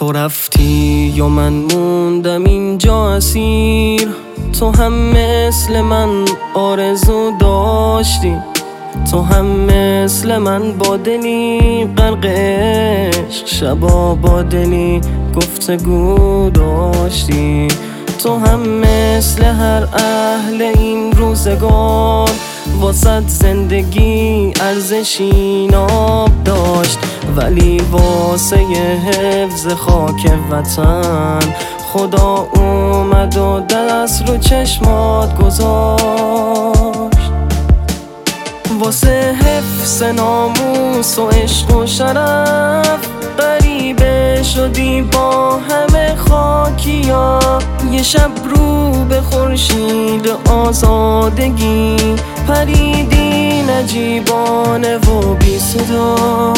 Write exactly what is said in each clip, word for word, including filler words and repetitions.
تو رفتی و من موندم اینجا اسیر، تو هم مثل من آرزو داشتی، تو هم مثل من با دلی غرق عشق، شبا با دلی گفتگو داشتی، تو هم مثل هر اهل این روزگار واسه زندگی ارزشی ناب داشت، ولی واسه حفظ خاک وطن خدا اومد و دست رو چشمات گذاشت. واسه حفظ ناموس و عشق و شرف غریبه شدی با همه خاکیا، یه شب رو به خورشید آزادگی پریدی نجیبانه و بی صدا.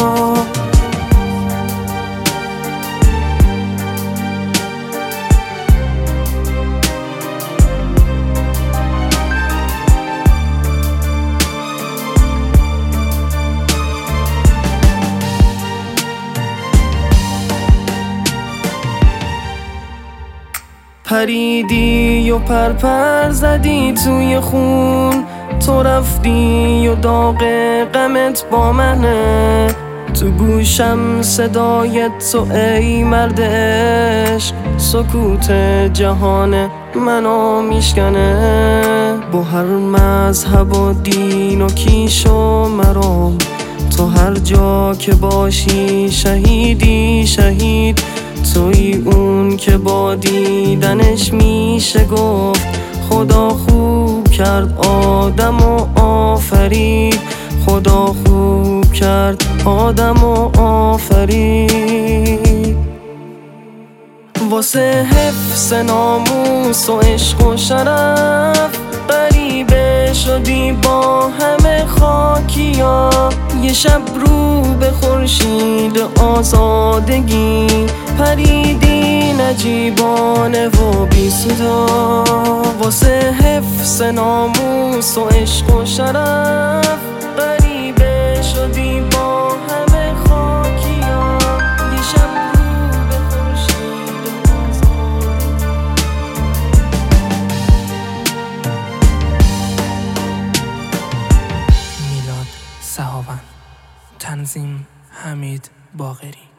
پریدی و پرپر زدی توی خون، تو رفتی و داغ غمت با منه، تو گوشم صدای تو ای مرد عشق، سکوت جهان منو میشکنه. با هر مذهب و دین و کیش و مرام، تو هر جا که باشی شهیدی شهید، توی اون که با دیدنش میشه گفت خدا خوب کرد آدم و آفرید، خدا خوب کرد آدم و آفرید. واسه حفظ ناموس و عشق و شرف غریبه شدی با همه خاکیا، یه شب رو به خورشید آزادگی پریدی نجیبانه و بی صدا. واسه حفظ ناموس و عشق و شرف غریبه شدی با همه خاکیا، یه شب رو به خورشید آزادگی. میلاد سحاون، تنظیم حمید باقری.